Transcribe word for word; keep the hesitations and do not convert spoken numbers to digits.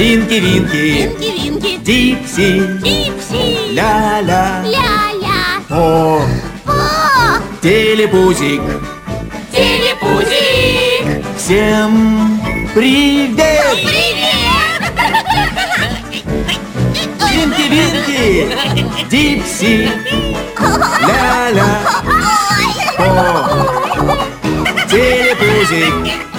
Винки-винки, Винки-винки, Дипси, Дипси, ля-ля, ля-ля, о, о, телепузик, телепузик. всем привет! Привет! Винки-винки, Дипси, ля-ля, Ой! о, телепузик,